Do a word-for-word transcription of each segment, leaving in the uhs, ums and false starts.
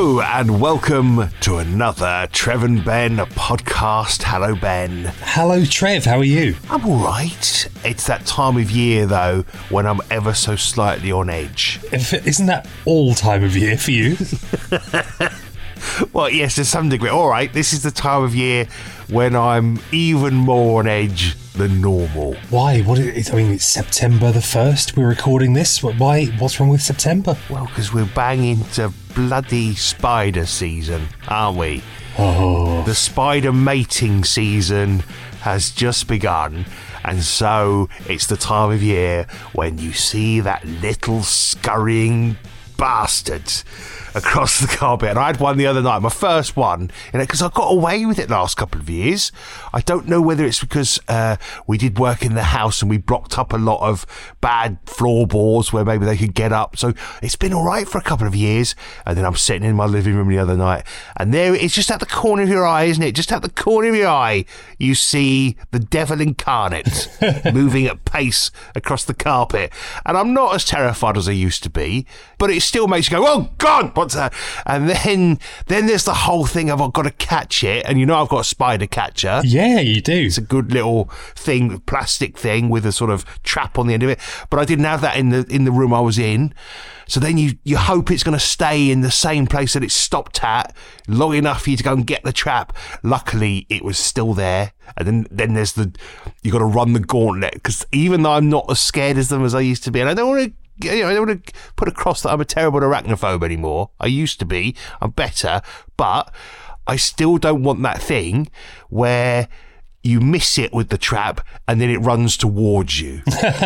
Hello and welcome to another Trev and Ben podcast. Hello, Ben. Hello, Trev. How are you? I'm all right. It's that time of year, though, when I'm ever so slightly on edge. If, isn't that all time of year for you? Well, yes, to some degree. All right, this is the time of year when I'm even more on edge than normal. Why? What? Is, I mean, it's September the first. We're recording this. Why? What's wrong with September? Well, because we're banging into bloody spider season, aren't we? Oh. The spider mating season has just begun, and so it's the time of year when you see that little scurrying bastard across the carpet. And I had one the other night, my first one, you know, because I got away with it the last couple of years. I don't know whether it's because uh, we did work in the house and we blocked up a lot of bad floorboards where maybe they could get up. So it's been all right for a couple of years. And then I'm sitting in my living room the other night, and there it's just at the corner of your eye, isn't it? Just at the corner of your eye, you see the devil incarnate moving at pace across the carpet. And I'm not as terrified as I used to be, but it still makes you go, oh God, what's that? And then then there's the whole thing of I've got to catch it, and you know I've got a spider catcher. Yeah, you do. It's a good little thing, plastic thing with a sort of trap on the end of it. But I didn't have that in the in the room I was in. So then you, you hope it's going to stay in the same place that it stopped at long enough for you to go and get the trap. Luckily, it was still there. And then, then there's the, you got to run the gauntlet, because even though I'm not as scared as them as I used to be, and I don't want to, you know, I don't want to put across that I'm a terrible arachnophobe anymore. I used to be. I'm better. But I still don't want that thing where you miss it with the trap and then it runs towards you.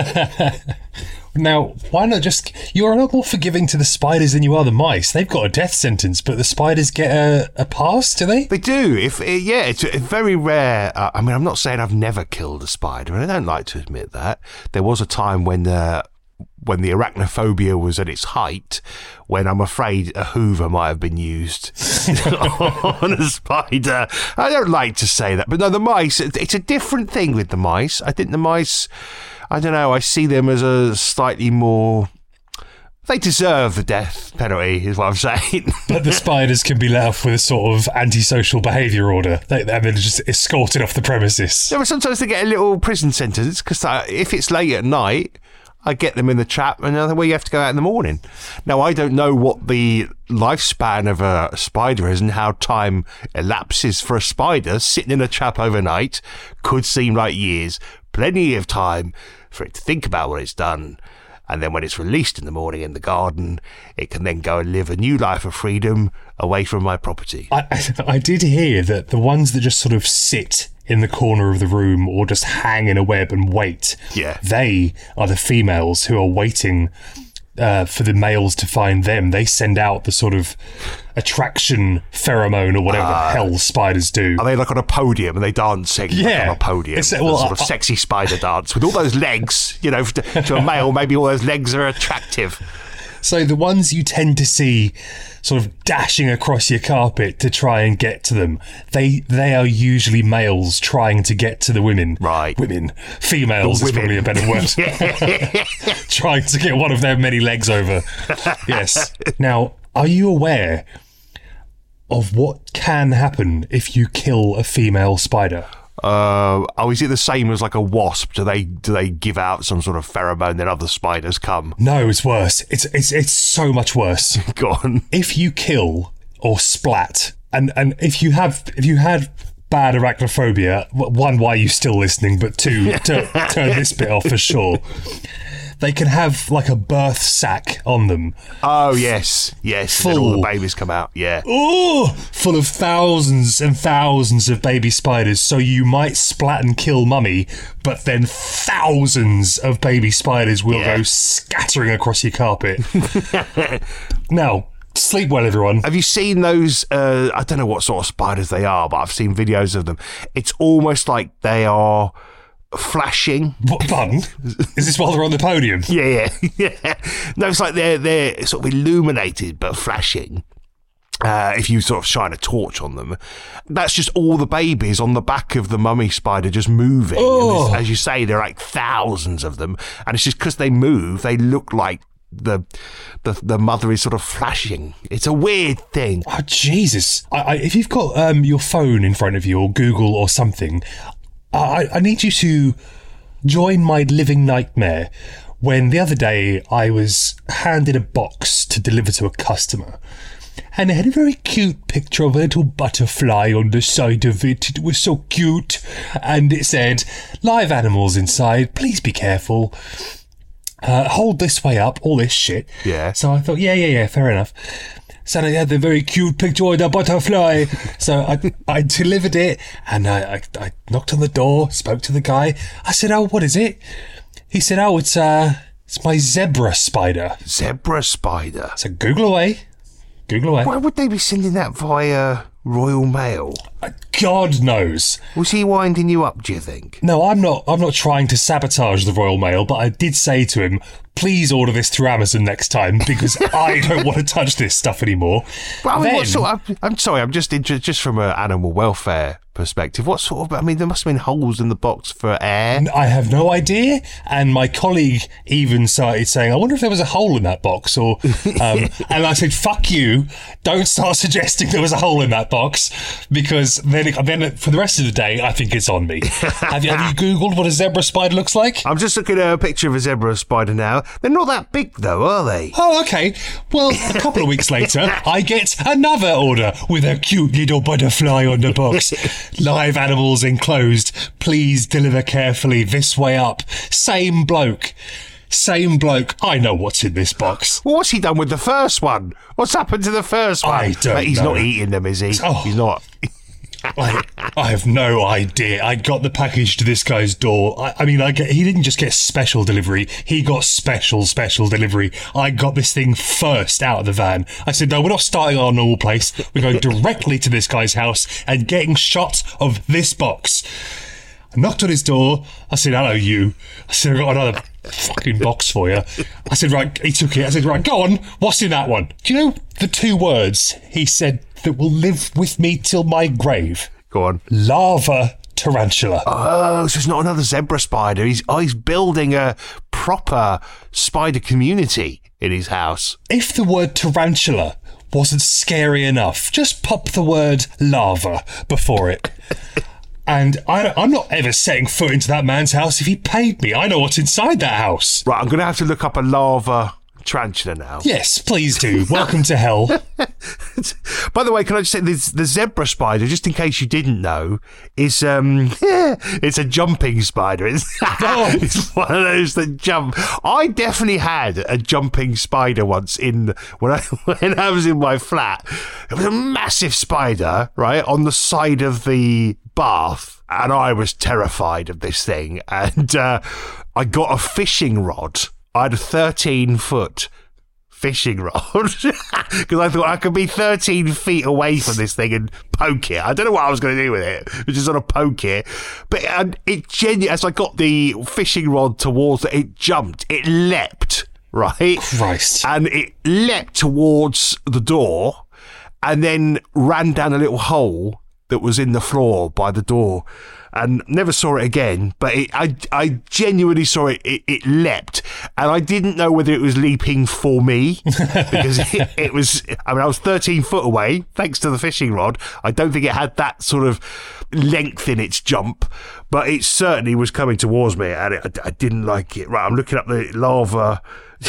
Now, why not just... You're a lot more forgiving to the spiders than you are the mice. They've got a death sentence, but the spiders get a, a pass, do they? They do. If yeah, it's very rare. Uh, I mean, I'm not saying I've never killed a spider, and I don't like to admit that. There was a time when the... when the arachnophobia was at its height, when I'm afraid a Hoover might have been used on a spider. I don't like to say that, but no, the mice, it's a different thing with the mice. I think the mice, I don't know, I see them as a slightly more... They deserve the death penalty, is what I'm saying. But the spiders can be let off with a sort of antisocial behaviour order. They, and then just escorted off the premises. Yeah, but sometimes they get a little prison sentence, because uh, if it's late at night, I get them in the trap, and then well, you have to go out in the morning. Now, I don't know what the lifespan of a spider is and how time elapses for a spider. Sitting in a trap overnight could seem like years. Plenty of time for it to think about what it's done. And then when it's released in the morning in the garden, it can then go and live a new life of freedom away from my property. I, I did hear that the ones that just sort of sit in the corner of the room or just hang in a web and wait, yeah, they are the females who are waiting uh, for the males to find them. They send out the sort of attraction pheromone or whatever uh, the hell spiders do. Are they like on a podium and they dancing yeah. like on a podium? It's, well, well, sort of I, sexy spider dance with all those legs, you know, to, to a male, maybe all those legs are attractive. So the ones you tend to see sort of dashing across your carpet to try and get to them, they they are usually males trying to get to the women. Right. Women. Females is probably a better word. Trying to get one of their many legs over. Yes. Now, are you aware of what can happen if you kill a female spider? Uh, oh, is it the same as like a wasp? Do they do they give out some sort of pheromone that other spiders come? No, it's worse. It's it's it's so much worse. Go on. If you kill or splat, and and if you have if you had bad arachnophobia, one, why are you still listening? But two, to turn this bit off for sure. They can have like a birth sac on them. Oh, yes. Yes. Full. And then all the babies come out. Yeah. Oh, full of thousands and thousands of baby spiders. So you might splat and kill mummy, but then thousands of baby spiders will yeah. go scattering across your carpet. Now, sleep well, everyone. Have you seen those, uh, I don't know what sort of spiders they are, but I've seen videos of them. It's almost like they are flashing. What fun? Is this while they're on the podium? Yeah, yeah, yeah. No, it's like they're they're sort of illuminated but flashing. Uh, if you sort of shine a torch on them, that's just all the babies on the back of the mummy spider just moving. Oh. And as you say, there are like thousands of them, and it's just because they move, they look like the the the mother is sort of flashing. It's a weird thing. Oh, Jesus. I, I, if you've got um, your phone in front of you or Google or something, I, I need you to join my living nightmare when the other day I was handed a box to deliver to a customer. And it had a very cute picture of a little butterfly on the side of it. It was so cute. And it said, live animals inside, please be careful. Uh, hold this way up, all this shit. Yeah. So I thought, yeah, yeah, yeah, fair enough. So I had the very cute picture of the butterfly. So I I delivered it and I, I, I knocked on the door, spoke to the guy. I said, oh, what is it? He said, oh, it's uh, it's my zebra spider. Zebra spider? So Google away. Google away. Why would they be sending that via Royal Mail? God knows. Was he winding you up, do you think? No, I'm not I'm not trying to sabotage the Royal Mail, but I did say to him, please order this through Amazon next time because I don't want to touch this stuff anymore. Well, I mean, then, what sort of, I'm sorry, I'm just interested, just from an animal welfare perspective, what sort of, I mean, there must have been holes in the box for air. I have no idea. And my colleague even started saying, I wonder if there was a hole in that box. Or, um, and I said, fuck you. Don't start suggesting there was a hole in that box because then, it, then for the rest of the day, I think it's on me. have, you, have you Googled what a zebra spider looks like? I'm just looking at a picture of a zebra spider now. They're not that big though, are they? Oh, okay. Well, a couple of weeks later, I get another order with a cute little butterfly on the box. Live animals enclosed. Please deliver carefully. This way up. Same bloke. Same bloke. I know what's in this box. Well, what's he done with the first one? What's happened to the first one? I don't Mate, he's know. not eating them, is he? Oh. He's not. I, I have no idea. I got the package to this guy's door. I, I mean, I get, he didn't just get special delivery. He got special, special delivery. I got this thing first out of the van. I said, no, we're not starting our normal place. We're going directly to this guy's house and getting shots of this box. I knocked on his door. I said, hello, you. I said, I've got another fucking box for you. I said, right, he took it. I said, right, go on. What's in that one? Do you know the two words he said that will live with me till my grave? Go on. Lava tarantula. Oh, so it's not another zebra spider. He's, oh, he's building a proper spider community in his house. If the word tarantula wasn't scary enough, just pop the word lava before it. And I, I'm not ever setting foot into that man's house if he paid me. I know what's inside that house. Right, I'm going to have to look up a lava tarantula now. Yes, please do. Welcome to hell. By the way, can I just say this, the zebra spider, just in case you didn't know, is um, yeah, it's a jumping spider. It's, Oh. it's one of those that jump. I definitely had a jumping spider once in when I when I was in my flat. It was a massive spider, right, on the side of the bath, and I was terrified of this thing. And uh, I got a fishing rod. I had a thirteen foot fishing rod because I thought I could be thirteen feet away from this thing and poke it. I don't know what I was going to do with it, but just sort of poke it. But and it genuinely, as I got the fishing rod towards it, it jumped, it leapt, right? Christ. And it leapt towards the door and then ran down a little hole that was in the floor by the door. And never saw it again, but it, I, I genuinely saw it, it. It leapt, and I didn't know whether it was leaping for me because it, it was. I mean, I was thirteen foot away, thanks to the fishing rod. I don't think it had that sort of length in its jump, but it certainly was coming towards me, and it, I, I didn't like it. Right, I'm looking up the lava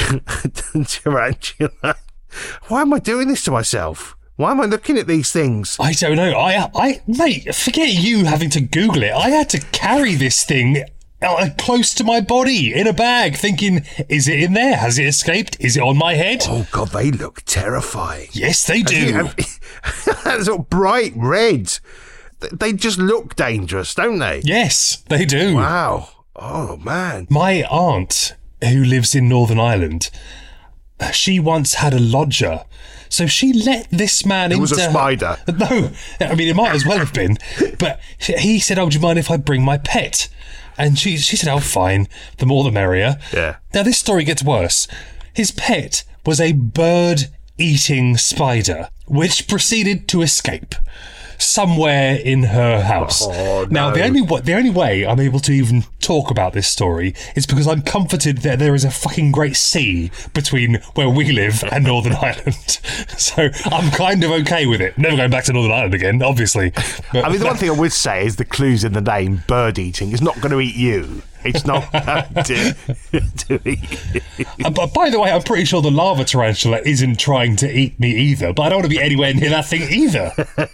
tarantula. Why am I doing this to myself? Why am I looking at these things? I don't know. I, I, mate, forget you having to Google it. I had to carry this thing uh, close to my body in a bag, thinking, is it in there? Has it escaped? Is it on my head? Oh, God, they look terrifying. Yes, they do. That's sort of bright red. They just look dangerous, don't they? Yes, they do. Wow. Oh, man. My aunt, who lives in Northern Ireland, she once had a lodger. So she let this man It into was a spider. Her... No, I mean, it might as well have been. But he said, oh, do you mind if I bring my pet? And she she said, oh, fine. The more the merrier. Yeah. Now, this story gets worse. His pet was a bird-eating spider, which proceeded to escape. somewhere in her house. Oh, now, no. the only wa- the only way I'm able to even talk about this story is because I'm comforted that there is a fucking great sea between where we live and Northern Ireland. So I'm kind of okay with it. Never going back to Northern Ireland again, obviously. But I mean, the one thing I would say is the clues in the name, bird eating, is not going to eat you. It's not going to, to eat you. Uh, but by the way, I'm pretty sure the lava tarantula isn't trying to eat me either, but I don't want to be anywhere near that thing either.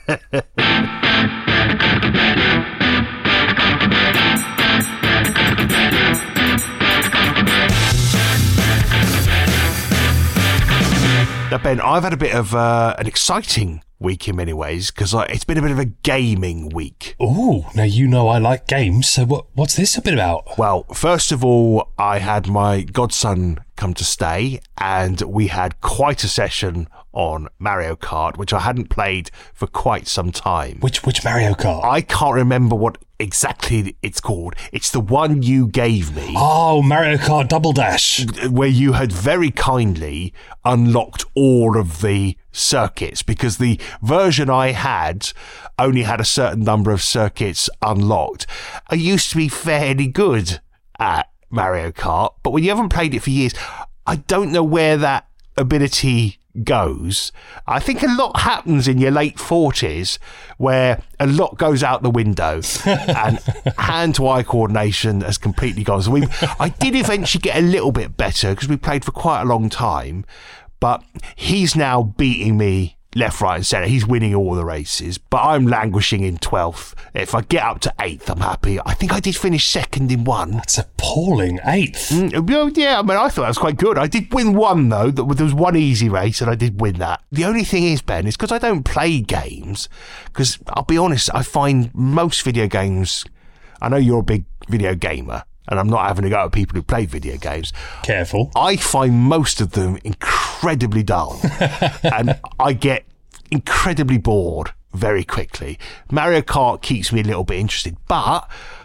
Now, Ben, I've had a bit of uh, an exciting week in many ways because it's been a bit of a gaming week. Ooh, now you know I like games, so what? what's this a bit about? Well, first of all, I had my godson come to stay and we had quite a session on Mario Kart, which I hadn't played for quite some time. Which which Mario Kart? I can't remember what exactly it's called. It's the one you gave me. Oh, Mario Kart Double Dash. Where you had very kindly unlocked all of the circuits, because the version I had only had a certain number of circuits unlocked. I used to be fairly good at Mario Kart, but when you haven't played it for years, I don't know where that ability goes. I think a lot happens in your late forties where a lot goes out the window and hand-to-eye coordination has completely gone. So we, I did eventually get a little bit better because we played for quite a long time, but he's now beating me left, right and centre. He's winning all the races, but I'm languishing in twelfth. If I get up to eighth, I'm happy. I think I did finish second in one. That's appalling. Eighth. Mm, yeah, I mean, I thought that was quite good. I did win one, though. There was one easy race, and I did win that. The only thing is, Ben, is because I don't play games, because I'll be honest, I find most video games... I know you're a big video gamer, and I'm not having to go at people who play video games. Careful. I find most of them incredibly dull, and I get incredibly bored very quickly. Mario Kart keeps me a little bit interested, but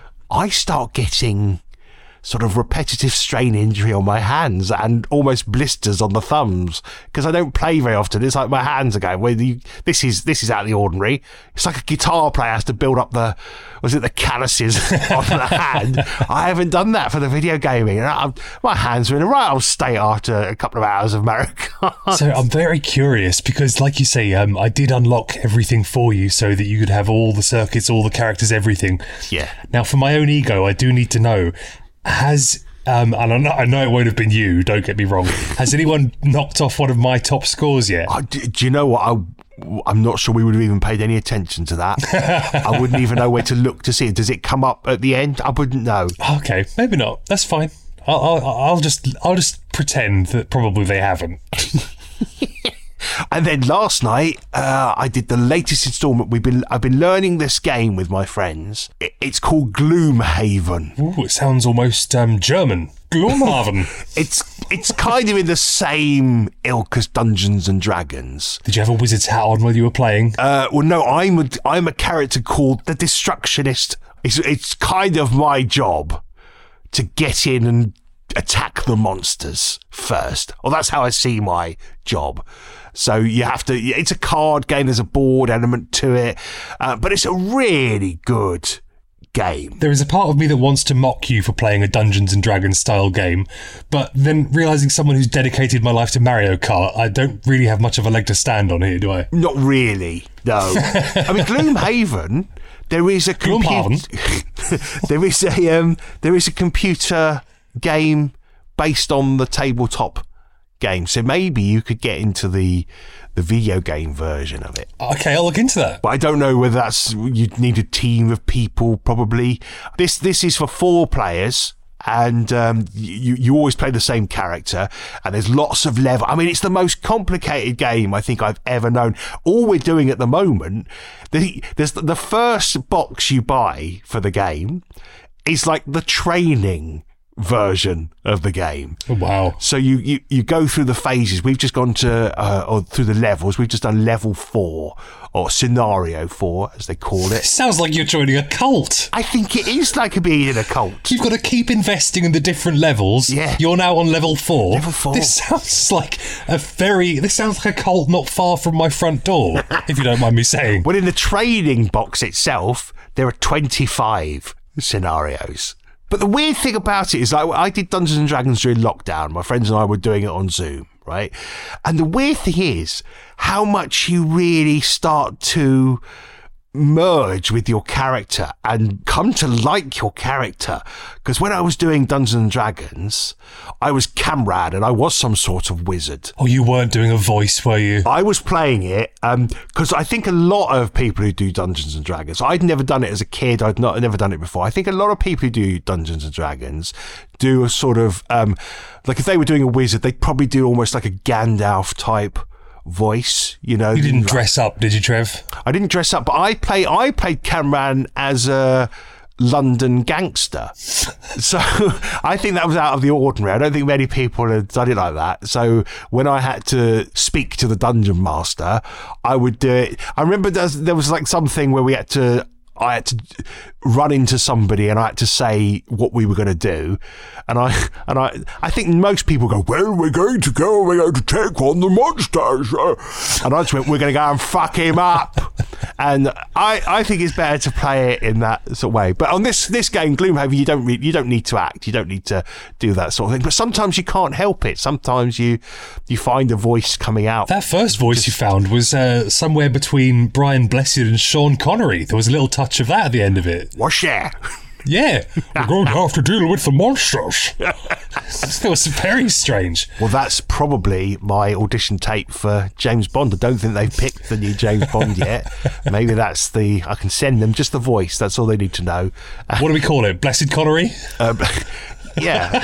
I start getting sort of repetitive strain injury on my hands and almost blisters on the thumbs because I don't play very often. It's like my hands are going, well, you, this is this is out of the ordinary. It's like a guitar player has to build up the, was it the calluses on the hand? I haven't done that for the video gaming. I'm, my hands are in a right old state after a couple of hours of Mario Kart. So I'm very curious because, like you say, um, I did unlock everything for you so that you could have all the circuits, all the characters, everything. Yeah. Now, for my own ego, I do need to know, has, um, and I know, I know it won't have been you, don't get me wrong, has anyone knocked off one of my top scores yet? I, do, do you know what? I, I'm not sure we would have even paid any attention to that. I wouldn't even know where to look to see it. Does it come up at the end? I wouldn't know. Okay, maybe not. That's fine. I'll, I'll, I'll just, I'll just pretend that probably they haven't. And then last night, uh, I did the latest instalment. We've been, I've been learning this game with my friends. It, it's called Gloomhaven. Ooh, it sounds almost um, German. Gloomhaven. it's it's kind of in the same ilk as Dungeons and Dragons. Did you have a wizard's hat on while you were playing? Uh, well, no, I'm a, I'm a character called the Destructionist. It's it's kind of my job to get in and attack the monsters first. Well, that's how I see my job. So you have to, it's a card game, there's a board element to it, uh, but it's a really good game. There is a part of me that wants to mock you for playing a Dungeons and Dragons style game, but then realising someone who's dedicated my life to Mario Kart, I don't really have much of a leg to stand on here, do I? Not really, no. I mean, Gloomhaven, there is a computer, there is a um, there is a computer game based on the tabletop game, so maybe you could get into the the video game version of it. Okay, I'll look into that. But I don't know whether that's, you'd need a team of people probably. This this is for four players, and um, you you always play the same character, and there's lots of level. I mean, it's the most complicated game I think I've ever known. All we're doing at the moment, the, there's the, the first box you buy for the game is like the training version of the game. Wow. So you, you, you go through the phases. We've just gone to, uh, or through the levels. We've just done level four, or scenario four, as they call it. Sounds like you're joining a cult. I think it is like being in a cult. You've got to keep investing in the different levels. Yeah. You're now on level four. Level four. This sounds like a very, this sounds like a cult not far from my front door, if you don't mind me saying. Well, in the trading box itself, there are twenty-five scenarios. But the weird thing about it is, like, I did Dungeons and Dragons during lockdown. My friends and I were doing it on Zoom, right? And the weird thing is how much you really start to merge with your character and come to like your character. Because when I was doing Dungeons and Dragons, I was Camrad and I was some sort of wizard. Oh, you weren't doing a voice, were you? I was playing it because um, I think a lot of people who do Dungeons and Dragons, I'd never done it as a kid, I'd not never done it before. I think a lot of people who do Dungeons and Dragons do a sort of, um, like if they were doing a wizard, they'd probably do almost like a Gandalf type voice, you know. You didn't dress up, did you, Trev? I didn't dress up, but I play. I played Cameron as a London gangster, so I think that was out of the ordinary. I don't think many people had done it like that. So when I had to speak to the dungeon master, I would do it. I remember there was like something where we had to. I had to run into somebody and I had to say what we were going to do. And I and I, I think most people go, well, we're going to go, we're going to take on the monsters. And I just went, we're going to go and fuck him up. And I, I think it's better to play it in that sort of way. But on this this game, Gloomhaven, you don't re- you don't need to act. You don't need to do that sort of thing. But sometimes you can't help it. Sometimes you you find a voice coming out. That first voice just, you found was uh, somewhere between Brian Blessed and Sean Connery. There was a little touch of that at the end of it. What's that? Yeah, we're going to have to deal with the monsters. That was very strange. Well, that's probably my audition tape for James Bond. I don't think they've picked the new James Bond yet. Maybe that's the... I can send them just the voice. That's all they need to know. What do we call it? Blessed Connery? Um, yeah.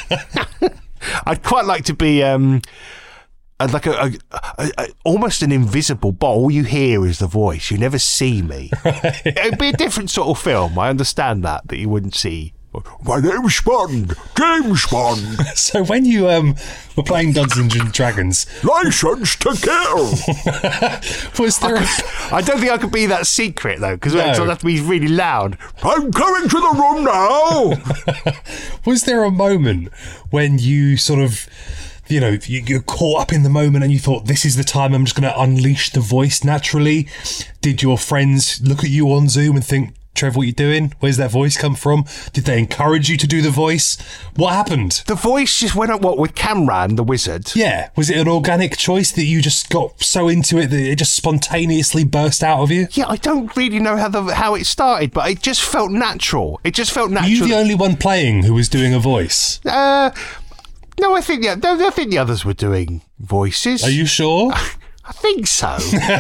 I'd quite like to be... Um, like a, a, a, a almost an invisible bot. All you hear is the voice. You never see me. Right. It'd be a different sort of film. I understand that that you wouldn't see. My name's Bond, James Bond. So when you um were playing Dungeons and Dragons, License to Kill. Was there? I, A... could, I don't think I could be that secret though, because no. I'd have to be really loud. I'm coming to the room now. Was there a moment when you sort of? You know, you, you're caught up in the moment and you thought, this is the time I'm just going to unleash the voice naturally. Did your friends look at you on Zoom and think, Trev, what are you doing? Where's that voice come from? Did they encourage you to do the voice? What happened? The voice just went up, what, with Camran, the wizard? Yeah. Was it an organic choice that you just got so into it that it just spontaneously burst out of you? Yeah, I don't really know how the how it started, but it just felt natural. It just felt natural. Were you the only one playing who was doing a voice? Uh... No, I think yeah, no, I think the others were doing voices. Are you sure? I think so.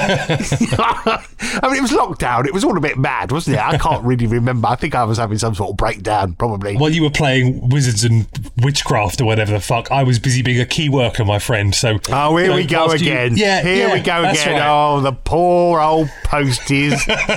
I mean, it was lockdown. It was all a bit mad, wasn't it? I can't really remember. I think I was having some sort of breakdown, probably. While you were playing Wizards and Witchcraft or whatever the fuck, I was busy being a key worker, my friend. So oh, here you know, we go again. You, yeah, here yeah, we go again. Right. Oh, the poor old posties.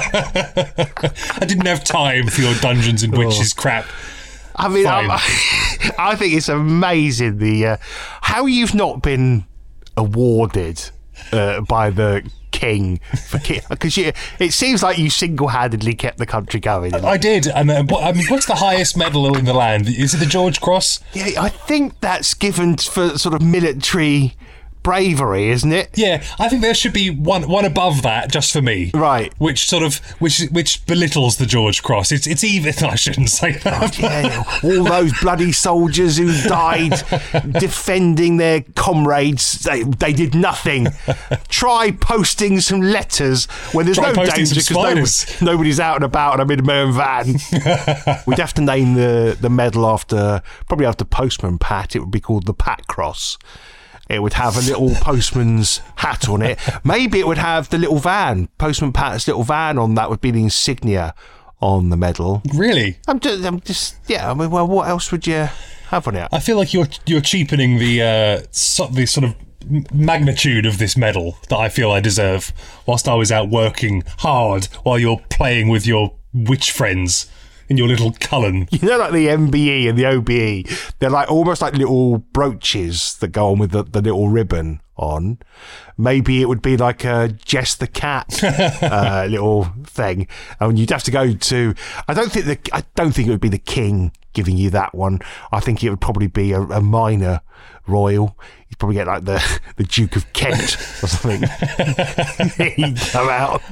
I didn't have time for your Dungeons and Witches oh. crap. I mean, I, I think it's amazing the uh, how you've not been awarded uh, by the king for because it seems like you single-handedly kept the country going. I did, and uh, I mean, what's the highest medal in the land? Is it the George Cross? Yeah, I think that's given for sort of military bravery, isn't it? Yeah, I think there should be one one above that just for me. Right. Which sort of which which belittles the George Cross. It's it's even. I shouldn't say that. Oh, yeah, all those bloody soldiers who died defending their comrades. They they did nothing. Try posting some letters when there's Try no danger because nobody, nobody's out and about and I'm in my own van. We'd have to name the the medal after probably after Postman Pat. It would be called the Pat Cross. It would have a little postman's hat on it. Maybe it would have the little van, Postman Pat's little van on that would be the insignia on the medal. Really? I'm just, I'm just yeah, I mean, well, what else would you have on it? I feel like you're you're cheapening the, uh, so, the sort of magnitude of this medal that I feel I deserve whilst I was out working hard while you're playing with your witch friends in your little Cullen. You know, like the M B E and the O B E, they're like almost like little brooches that go on with the, the little ribbon on. Maybe it would be like a Jess the Cat uh, little thing, and you'd have to go to. I don't think the I don't think it would be the king giving you that one. I think it would probably be a, a minor royal. You'd probably get like the the Duke of Kent or something. He'd come out.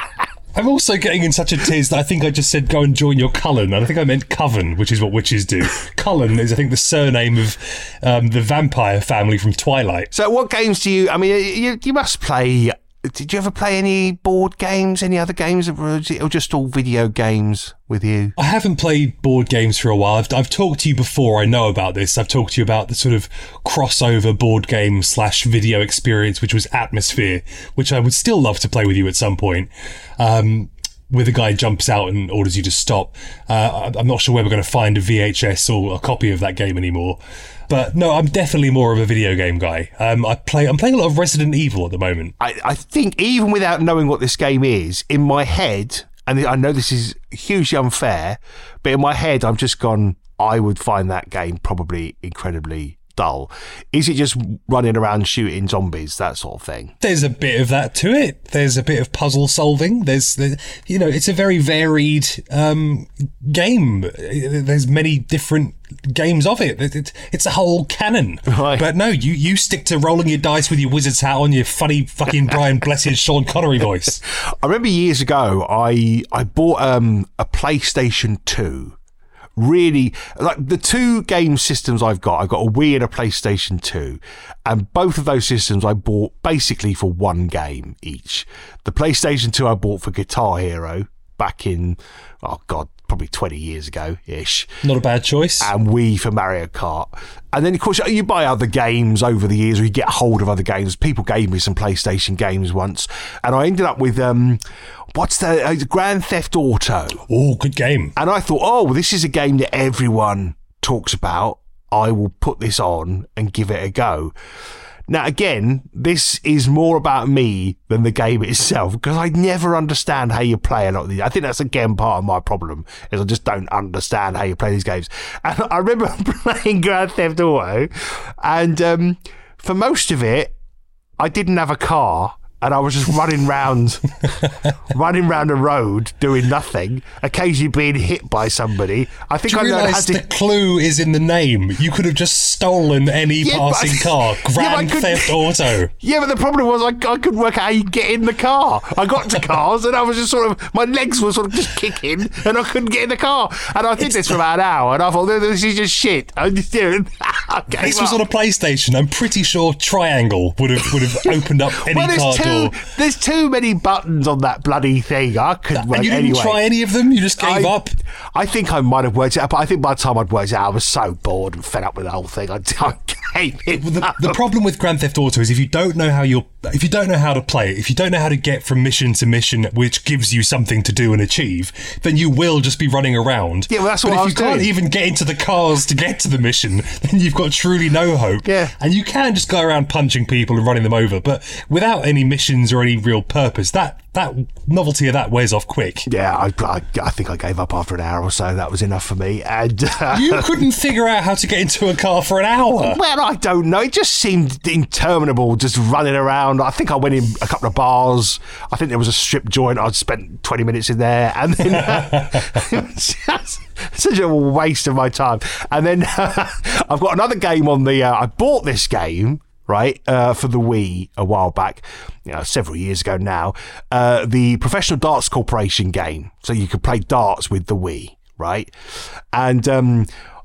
I'm also getting in such a tiz that I think I just said go and join your Cullen, and I think I meant Coven, which is what witches do. Cullen is, I think, the surname of um, the vampire family from Twilight. So what games do you, I mean, you, you must play, did you ever play any board games, any other games, or just all video games with you? I haven't played board games for a while. I've, I've talked to you before, I know about this. I've talked to you about the sort of crossover board game slash video experience, which was Atmosphere, which I would still love to play with you at some point. Um, where the guy jumps out and orders you to stop. Uh, I'm not sure where we're going to find a V H S or a copy of that game anymore. But no, I'm definitely more of a video game guy. Um, I play. I'm playing a lot of Resident Evil at the moment. I, I think even without knowing what this game is, in my head, and I know this is hugely unfair, but in my head, I've just gone, I would find that game probably incredibly dull. Is it just running around shooting zombies, that sort of thing? There's a bit of that to it. There's a bit of puzzle solving. There's, the, you know, it's a very varied um, game. There's many different games of it. It, it. It's a whole canon. Right. But no, you, you stick to rolling your dice with your wizard's hat on, your funny fucking Brian Blessed Sean Connery voice. I remember years ago, I I bought um, a PlayStation two. Really, like the two game systems I've got, I've got a Wii and a PlayStation two, and both of those systems I bought basically for one game each. The PlayStation two I bought for Guitar Hero back in, oh God, probably twenty years ago-ish. Not a bad choice. And Wii for Mario Kart. And then, of course, you buy other games over the years, or you get hold of other games. People gave me some PlayStation games once, and I ended up with... um. What's the uh, Grand Theft Auto? Oh, good game. And I thought, oh, well, this is a game that everyone talks about. I will put this on and give it a go. Now, again, this is more about me than the game itself, because I never understand how you play a lot of these. I think that's, again, part of my problem, is I just don't understand how you play these games. And I remember playing Grand Theft Auto, and um, for most of it, I didn't have a car. And I was just running round, running round a road, doing nothing, occasionally being hit by somebody. I think Do you I learned how realise to... the clue is in the name? You could have just stolen any Yeah, passing but- car. Grand Yeah, but I Theft Auto. Yeah, but the problem was I, I couldn't work out how you get in the car. I got to cars and I was just sort of, my legs were sort of just kicking and I couldn't get in the car. And I did this for about an hour and I thought, no, this is just shit. I just did it. This was on a PlayStation. I'm pretty sure Triangle would have would have opened up any well, car there's door. too, there's too many buttons on that bloody thing. I couldn't work And you didn't anyway. try any of them? You just gave I, up? I think I might have worked it out, but I think by the time I'd worked it out, I was so bored and fed up with the whole thing. I, I gave it The, up. the problem with Grand Theft Auto is if you don't know how you're, if you don't know how to play it, if you don't know how to get from mission to mission, which gives you something to do and achieve, then you will just be running around. Yeah, well, that's but what if I was you can't doing. even get into the cars to get to the mission, then you've got truly no hope. Yeah. And you can just go around punching people and running them over, but without any missions or any real purpose, that that novelty of that wears off quick. Yeah, I, I, I think I gave up after an hour or so. That was enough for me. And uh, You couldn't figure out how to get into a car for an hour. well, I don't know. It just seemed interminable, just running around. I think I went in a couple of bars. I think there was a strip joint. I'd spent twenty minutes in there, and then uh, it was just such a waste of my time. And then uh, I've got another game on the. Uh, I bought this game. Right, uh, for the Wii a while back, you know, several years ago now, uh, the Professional Darts Corporation game. So you could play darts with the Wii, right? And um,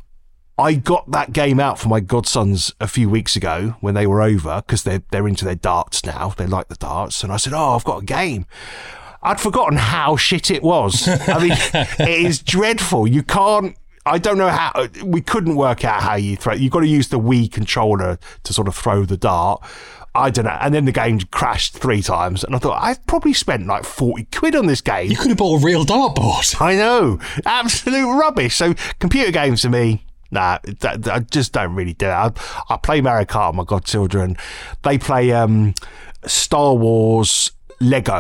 I got that game out for my godsons a few weeks ago when they were over, because they're, they're into their darts now. They like the darts. And I said, oh, I've got a game. I'd forgotten how shit it was. I mean, it is dreadful. You can't, I don't know how, we couldn't work out how you throw, you've got to use the Wii controller to sort of throw the dart. I don't know. And then the game crashed three times. And I thought, I've probably spent like forty quid on this game. You could have bought a real dartboard. I know. Absolute rubbish. So computer games to me, nah, that, I just don't really do it. I, I play Mario Kart with my godchildren. They play um, Star Wars Lego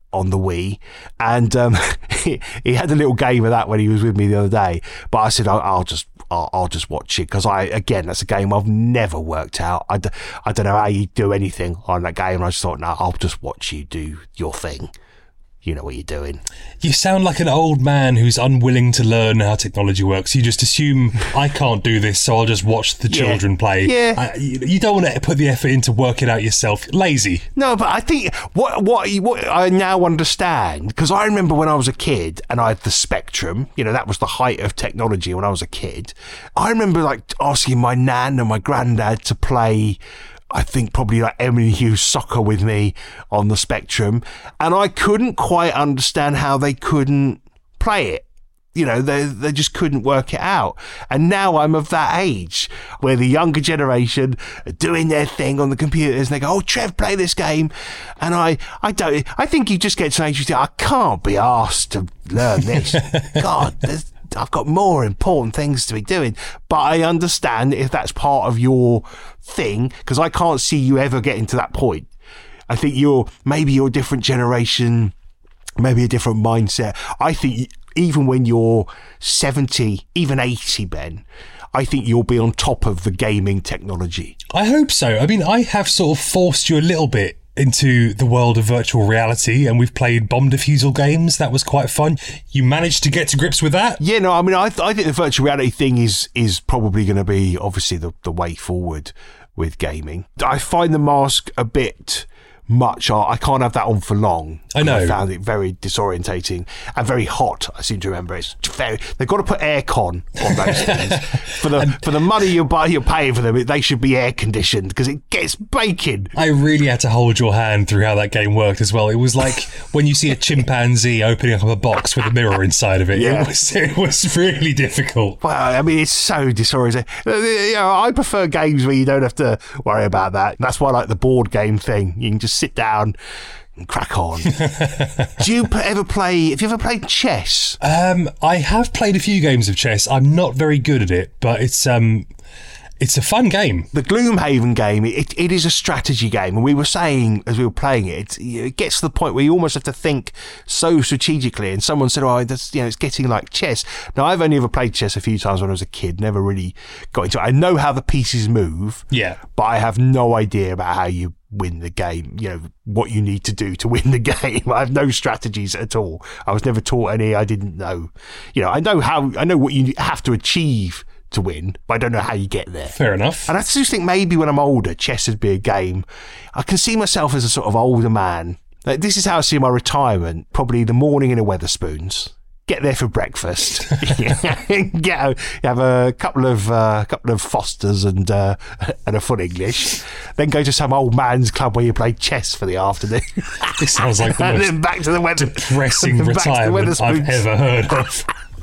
on the Wii, and um, he, he had a little game of that when he was with me the other day. But I said, I'll, I'll just I'll, I'll just watch it, because I again, that's a game I've never worked out. I, d- I don't know how you do anything on that game. And I just thought, no, I'll just watch you do your thing. You know what you're doing. You sound like an old man who's unwilling to learn how technology works. You just assume, I can't do this, so I'll just watch the children yeah. play. Yeah. I, you, you don't want to put the effort in to work it out yourself. Lazy. No, but I think what what what I now understand, because I remember when I was a kid and I had the Spectrum, you know, that was the height of technology when I was a kid. I remember like asking my nan and my granddad to play, I think probably like Emily Hughes Soccer with me on the Spectrum, and I couldn't quite understand how they couldn't play it. You know, they they just couldn't work it out. And now I'm of that age where the younger generation are doing their thing on the computers, and they go, "Oh, Trev, play this game," and I I don't. I think you just get to an age you think, I can't be asked to learn this. God, there's. I've got more important things to be doing. But I understand if that's part of your thing, because I can't see you ever getting to that point. I think you're, maybe you're a different generation, maybe a different mindset. I think even when you're seventy, even eighty, Ben, I think you'll be on top of the gaming technology. I hope so. I mean, I have sort of forced you a little bit into the world of virtual reality, and we've played bomb defusal games. That was quite fun. You managed to get to grips with that? Yeah, no, I mean, I, th- I think the virtual reality thing is is probably going to be obviously the, the way forward with gaming. I find the mask a bit much. I, I can't have that on for long. I know. I found it very disorientating and very hot. I seem to remember it's very. They've got to put aircon on those things for the and, for the money you buy. You're paying for them. They should be air conditioned because it gets baking. I really had to hold your hand through how that game worked as well. It was like when you see a chimpanzee opening up a box with a mirror inside of it. Yeah. It was it was really difficult. Well, I mean, it's so disorientating. You know, I prefer games where you don't have to worry about that. That's why I like the board game thing. You can just sit down and crack on. Do you ever play, have you ever played chess? Um, I have played a few games of chess. I'm not very good at it, but it's um, it's a fun game. The Gloomhaven game, it, it is a strategy game. And we were saying, as we were playing it, it gets to the point where you almost have to think so strategically. And someone said, oh, that's, you know, it's getting like chess. Now, I've only ever played chess a few times when I was a kid, never really got into it. I know how the pieces move, yeah, but I have no idea about how you win the game, you know, what you need to do to win the game. I have no strategies at all. I was never taught any. I didn't know. You know, I know how, I know what you have to achieve to win, but I don't know how you get there. Fair enough. And I just think maybe when I'm older, chess would be a game. I can see myself as a sort of older man. Like, this is how I see my retirement, probably the morning in a Weatherspoons. Get there for breakfast. Get a, have a couple of uh, couple of Fosters and uh, and a full English. Then go to some old man's club where you play chess for the afternoon. This sounds like the and most then back to the weather, depressing retirement I've ever heard of.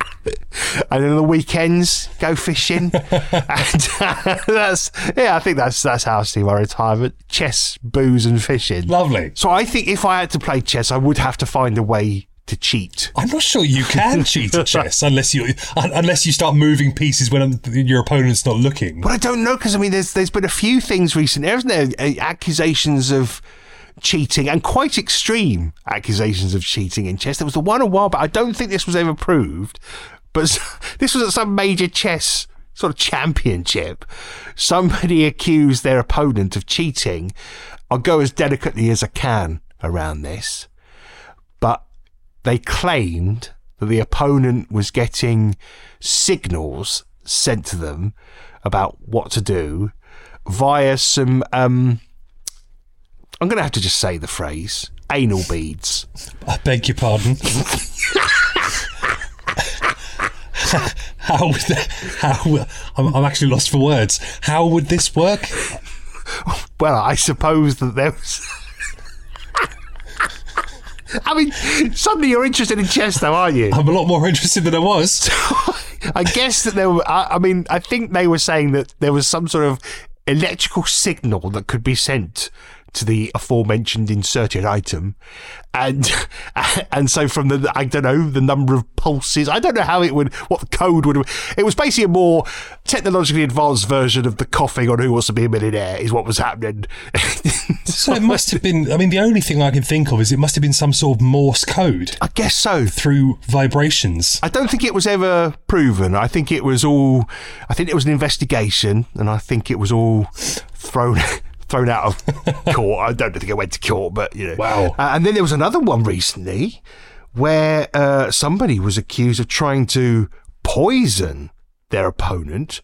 And then on the weekends, go fishing. And uh, that's yeah, I think that's that's how I see my retirement: chess, booze, and fishing. Lovely. So I think if I had to play chess, I would have to find a way to cheat. I'm not sure you can cheat at chess unless you unless you start moving pieces when your opponent's not looking. But I don't know, because I mean, there's there's been a few things recently, hasn't there? Uh, accusations of cheating, and quite extreme accusations of cheating in chess. There was the one a while, but I don't think this was ever proved. But this was at some major chess sort of championship. Somebody accused their opponent of cheating. I'll go as delicately as I can around this, but they claimed that the opponent was getting signals sent to them about what to do via some, um, I'm going to have to just say the phrase, anal beads. I beg your pardon. How would that, how I'm, I'm actually lost for words. How would this work? Well, I suppose that there was... I mean, suddenly you're interested in chess, though, aren't you? I'm a lot more interested than I was. I guess that there were... I, I mean, I think they were saying that there was some sort of electrical signal that could be sent to the aforementioned inserted item. And and so from the, I don't know, the number of pulses, I don't know how it would, what the code would have, it was basically a more technologically advanced version of the coughing on Who Wants to Be a Millionaire is what was happening. So it must have been, I mean, the only thing I can think of is it must have been some sort of Morse code. I guess so. Through vibrations. I don't think it was ever proven. I think it was all, I think it was an investigation, and I think it was all thrown thrown out of court. I don't think it went to court, but, you know. Wow. Uh, and then there was another one recently where uh, somebody was accused of trying to poison their opponent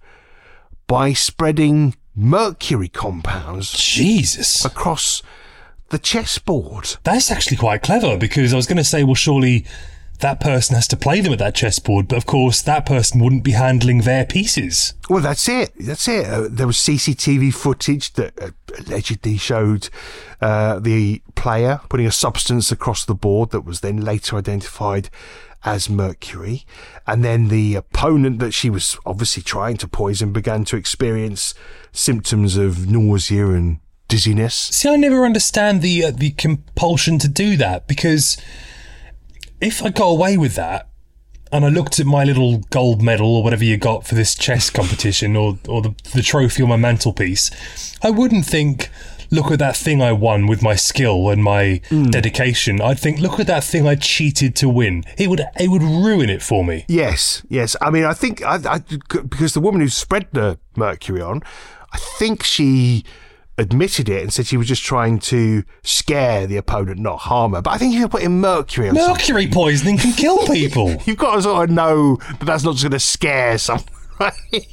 by spreading mercury compounds Jesus across the chessboard. That's actually quite clever, because I was going to say, well, surely that person has to play them at that chessboard, but of course that person wouldn't be handling their pieces. Well, that's it. That's it. Uh, there was C C T V footage that uh, allegedly showed uh, the player putting a substance across the board that was then later identified as mercury. And then the opponent that she was obviously trying to poison began to experience symptoms of nausea and dizziness. See, I never understand the uh, the compulsion to do that, because if I got away with that and I looked at my little gold medal or whatever you got for this chess competition, or, or the, the trophy on my mantelpiece, I wouldn't think, look at that thing I won with my skill and my mm. dedication. I'd think, look at that thing I cheated to win. It would it would ruin it for me. Yes, yes. I mean, I think, I, I, because the woman who spread the mercury on, I think she admitted it and said she was just trying to scare the opponent, not harm her. But I think if you're putting mercury on Mercury something, poisoning can kill people. You've got to sort of know that that's not just going to scare someone, right?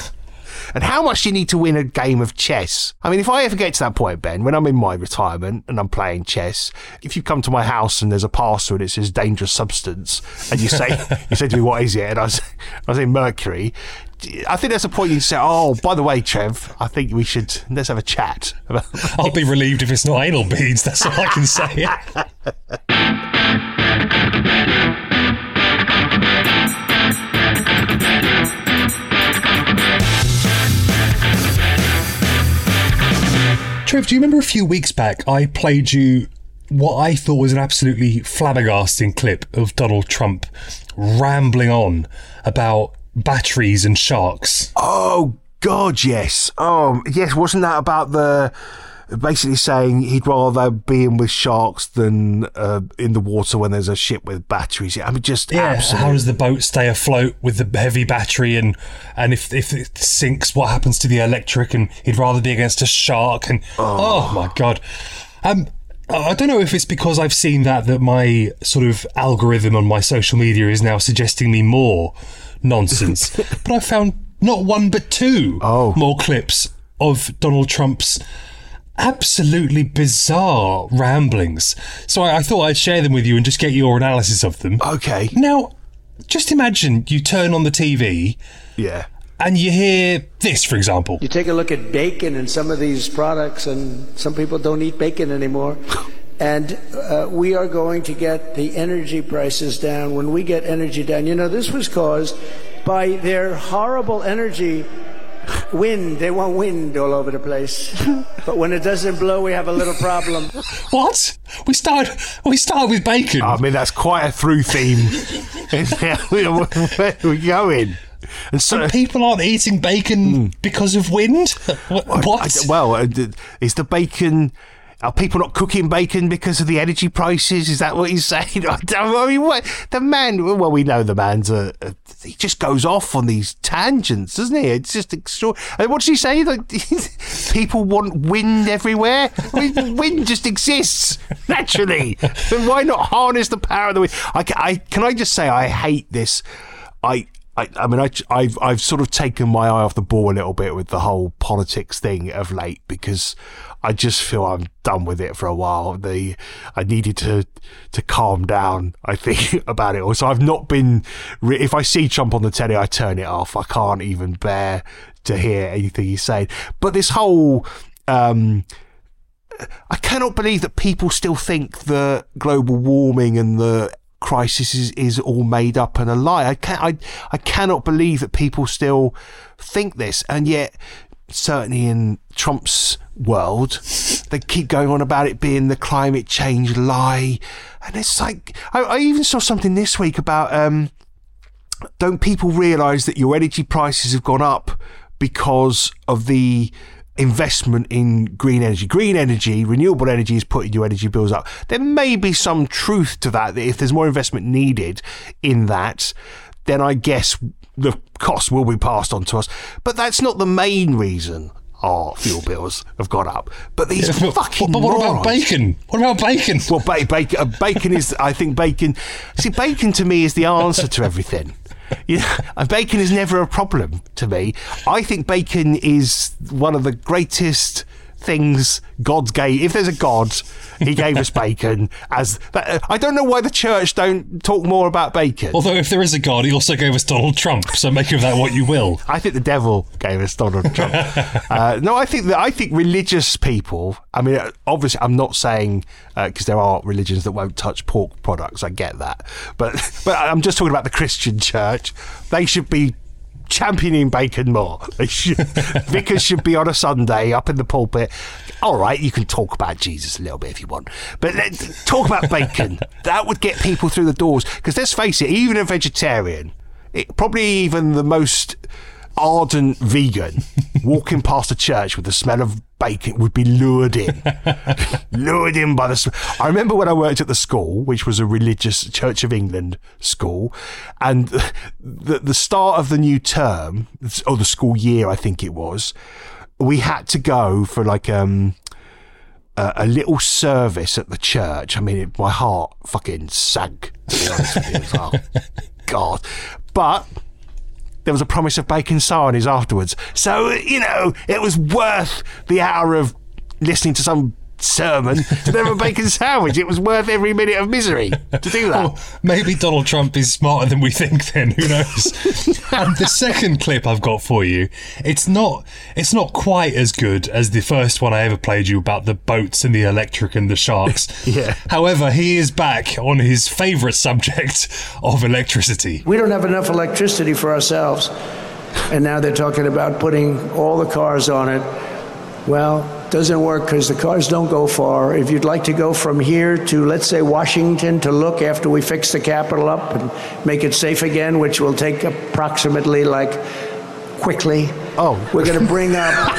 And how much do you need to win a game of chess? I mean, if I ever get to that point, Ben, when I'm in my retirement and I'm playing chess, if you come to my house and there's a parcel and it says dangerous substance, and you say you say to me, what is it? And I say, I say mercury. I think there's a point you say, oh, by the way, Trev, I think we should, let's have a chat. I'll be relieved if it's not anal beads, that's all I can say. Trev, do you remember a few weeks back I played you what I thought was an absolutely flabbergasting clip of Donald Trump rambling on about batteries and sharks? Oh, God, yes. Oh, yes, wasn't that about the... basically saying he'd rather be in with sharks than uh, in the water when there's a ship with batteries? I mean, just yeah. Absolutely. How does the boat stay afloat with the heavy battery, and and if if it sinks, what happens to the electric? And he'd rather be against a shark. And oh, oh my God, um, I don't know if it's because I've seen that that my sort of algorithm on my social media is now suggesting me more nonsense, but I found not one but two oh. more clips of Donald Trump's absolutely bizarre ramblings. So I, I thought I'd share them with you and just get your analysis of them. Okay. Now, just imagine you turn on the T V. Yeah. And you hear this, for example. You take a look at bacon and some of these products, and some people don't eat bacon anymore. And uh, we are going to get the energy prices down. When we get energy down, you know, this was caused by their horrible energy wind. They want wind all over the place. But when it doesn't blow, we have a little problem. What? We start we start with bacon. I mean, that's quite a through theme. Where are we going? And so and people aren't eating bacon mm. because of wind? What? I, I, well, is the bacon... Are people not cooking bacon because of the energy prices? Is that what he's saying? I, don't, I mean, what the man? Well, we know the man's a, a. He just goes off on these tangents, doesn't he? It's just extraordinary. What does he say? Like, people want wind everywhere. I mean, wind just exists naturally. Then why not harness the power of the wind? I, I can I just say I hate this. I. I, I mean, I, I've I've sort of taken my eye off the ball a little bit with the whole politics thing of late, because I just feel I'm done with it for a while. The I needed to to calm down, I think, about it all. So I've not been. Re- if I see Trump on the telly, I turn it off. I can't even bear to hear anything he's saying. But this whole. Um, I cannot believe that people still think that global warming and the crisis is, is all made up and a lie. I can I I cannot believe that people still think this, and yet certainly in Trump's world, they keep going on about it being the climate change lie. And it's like, I, I even saw something this week about, um, don't people realise that your energy prices have gone up because of the investment in green energy? Green energy, renewable energy is putting your energy bills up. There may be some truth to that, that if there's more investment needed in that, then I guess the cost will be passed on to us. But that's not the main reason our fuel bills have gone up. But these Yeah, but, fucking but what morons. about bacon? What about bacon? Well, ba- bacon, uh, bacon is, I think bacon, see, bacon to me is the answer to everything. Yeah, and bacon is never a problem to me. I think bacon is one of the greatest things God gave. If there's a God, he gave us bacon. As that, I don't know why the church don't talk more about bacon. Although if there is a God, he also gave us Donald Trump, so make of that what you will. I think the devil gave us Donald Trump. uh, no, I think that I think religious people. I mean, obviously, I'm not saying because uh, there are religions that won't touch pork products. I get that, but but I'm just talking about the Christian church. They should be championing bacon more. They should, vicars should be on a Sunday up in the pulpit. All right, you can talk about Jesus a little bit if you want, but let, talk about bacon. That would get people through the doors. Because let's face it, even a vegetarian, it, probably even the most ardent vegan, walking past a church with the smell of bacon would be lured in. lured in by the smell. I remember when I worked at the school, which was a religious Church of England school, and the, the start of the new term, or the school year, I think it was, we had to go for like um, a, a little service at the church. I mean, it, my heart fucking sank, to be honest with you. It was, oh, God. But there was a promise of bacon sarnies afterwards. So, you know, it was worth the hour of listening to some sermon to have a bacon sandwich. It was worth every minute of misery to do that. Well, maybe Donald Trump is smarter than we think then, who knows? And the second clip I've got for you, it's not it's not quite as good as the first one I ever played you about the boats and the electric and the sharks. Yeah. However, he is back on his favourite subject of electricity. We don't have enough electricity for ourselves. And now they're talking about putting all the cars on it. Well, doesn't work because the cars don't go far. If you'd like to go from here to, let's say, Washington to look after we fix the Capitol up and make it safe again, which will take approximately, like, quickly. Oh. We're going to bring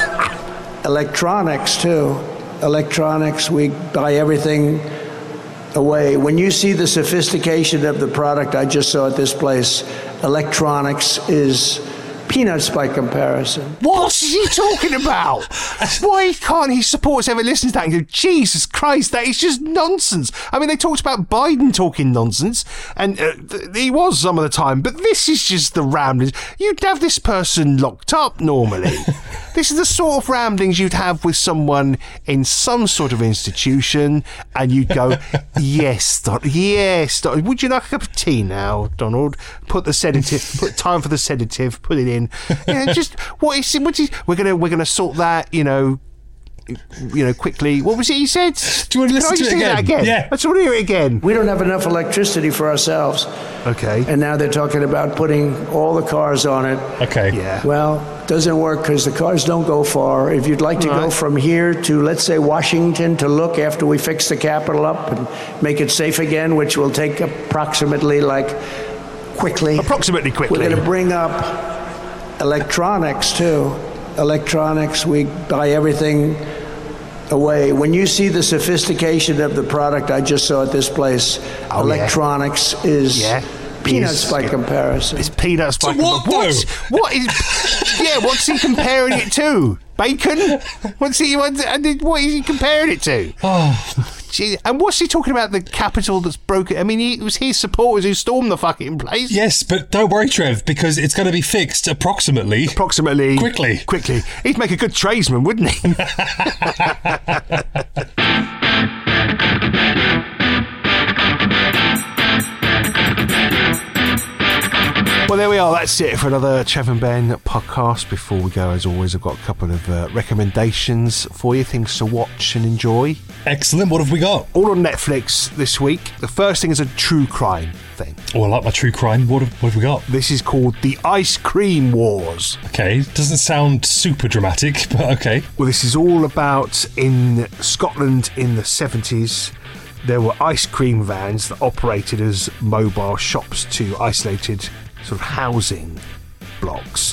up electronics, too. Electronics, we buy everything away. When you see the sophistication of the product I just saw at this place, electronics is peanuts by comparison. What is he talking about? Why can't he support us ever listen to that and go, Jesus Christ, that is just nonsense. I mean, they talked about Biden talking nonsense, and uh, th- he was some of the time, but this is just the ramblings. You'd have this person locked up normally. This is the sort of ramblings you'd have with someone in some sort of institution, and you'd go, yes, Don- yes, Don- would you like a cup of tea now, Donald? Put the sedative, put time for the sedative, put it in. Yeah, just what is what is we're gonna we're gonna sort that, you know, you know, quickly. What was it he said? Do you want to listen to it again? again? Yeah. Let's want to hear it again. We don't have enough electricity for ourselves. Okay. And now they're talking about putting all the cars on it. Okay. Yeah. Well, doesn't work because the cars don't go far. If you'd like to Right. go from here to, let's say, Washington to look after we fix the Capitol up and make it safe again, which will take approximately, like, quickly. Approximately quickly. We're going to bring up electronics, too. Electronics, we buy everything away. When you see the sophistication of the product I just saw at this place, Oh, electronics yeah. is Yeah. peanuts Is- by comparison. It's peanuts by To what, what's, what is? Yeah, what's he comparing it to? Bacon? What's he? What, what is he comparing it to? Oh. Gee, and what's he talking about? The Capitol that's broken? I mean, he, it was his supporters who stormed the fucking place. Yes, but don't worry, Trev, because it's going to be fixed approximately. Approximately. Quickly. Quickly. He'd make a good tradesman, wouldn't he? Well, there we are. That's it for another Trev and Ben podcast. Before we go, as always, I've got a couple of uh, recommendations for you, things to watch and enjoy. Excellent. What have we got? All on Netflix this week. The first thing is a true crime something. Oh, I like my true crime. What have, what have we got? This is called The Ice Cream Wars. Okay, doesn't sound super dramatic, but okay. Well, this is all about in Scotland in the seventies. There were ice cream vans that operated as mobile shops to isolated sort of housing blocks.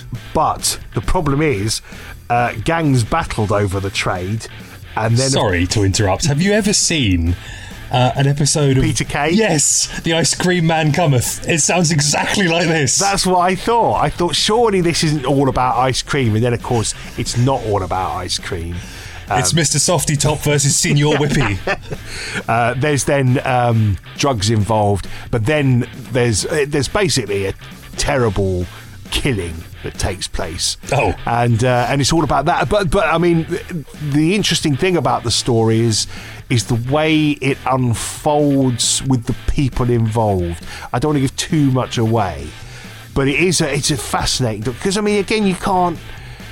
But the problem is, uh, gangs battled over the trade. And then Sorry to interrupt. Have you ever seen uh, an episode of Peter Kay? Yes, The Ice Cream Man Cometh. It sounds exactly like this. That's what I thought. I thought surely this isn't all about ice cream, and then of course it's not all about ice cream. Um, it's Mister Softy Top versus Senior Whippy. uh, there's then um, drugs involved, but then there's uh, there's basically a terrible killing that takes place. Oh, and uh, and it's all about that. But but I mean, the, the interesting thing about the story is is the way it unfolds with the people involved. I don't want to give too much away, but it is a, it's a fascinating, because I mean, again, you can't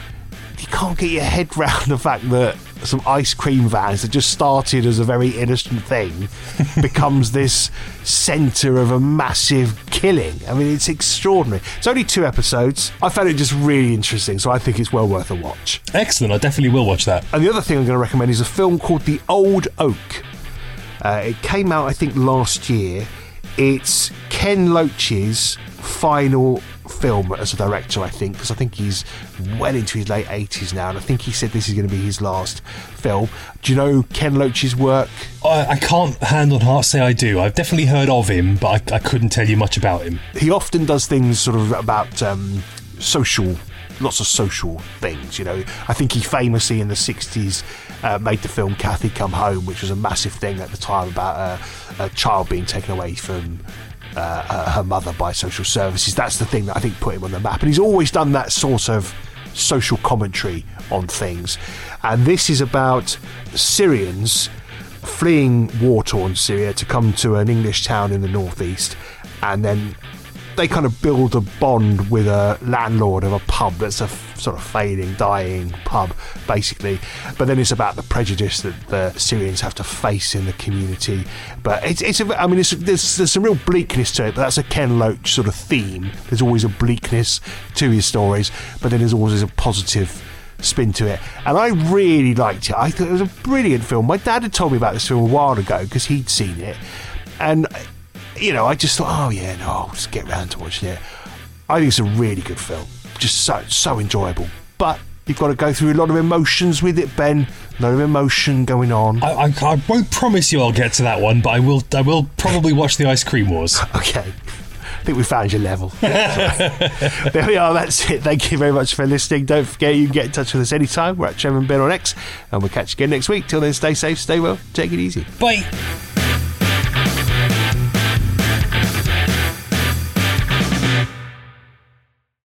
you can't get your head round the fact that some ice cream vans that just started as a very innocent thing becomes this centre of a massive killing. I mean, it's extraordinary. It's only two episodes. I found it just really interesting, so I think it's well worth a watch. Excellent. I definitely will watch that. And the other thing I'm going to recommend is a film called The Old Oak. Uh, it came out, I think, last year. It's Ken Loach's final film as a director, I think, because I think he's well into his late eighties now, and I think he said this is going to be his last film. Do you know Ken Loach's work? I, I can't hand on heart say I do. I've definitely heard of him, but I, I couldn't tell you much about him. He often does things sort of about um, social, lots of social things, you know. I think he famously in the sixties uh, made the film Kathy Come Home, which was a massive thing at the time about a, a child being taken away from Uh, uh, her mother by social services. That's the thing that I think put him on the map, and he's always done that sort of social commentary on things. And this is about Syrians fleeing war-torn Syria to come to an English town in the northeast, and then they kind of build a bond with a landlord of a pub that's a f- sort of failing, dying pub, basically. But then it's about the prejudice that the Syrians have to face in the community. But it's, it's a, I mean, it's, there's, there's some real bleakness to it, but that's a Ken Loach sort of theme. There's always a bleakness to his stories, but then there's always a positive spin to it. And I really liked it. I thought it was a brilliant film. My dad had told me about this film a while ago because he'd seen it. And you know, I just thought, oh yeah, no, I'll just get round to watching it. I think it's a really good film. Just so, so enjoyable. But you've got to go through a lot of emotions with it, Ben. A lot of emotion going on. I, I, I won't promise you I'll get to that one, but I will I will probably watch the Ice Cream Wars. Okay. I think we found your level. There we are, that's it. Thank you very much for listening. Don't forget you can get in touch with us anytime. We're at Trevor and Ben on X, and we'll catch you again next week. Till then, stay safe, stay well, take it easy. Bye.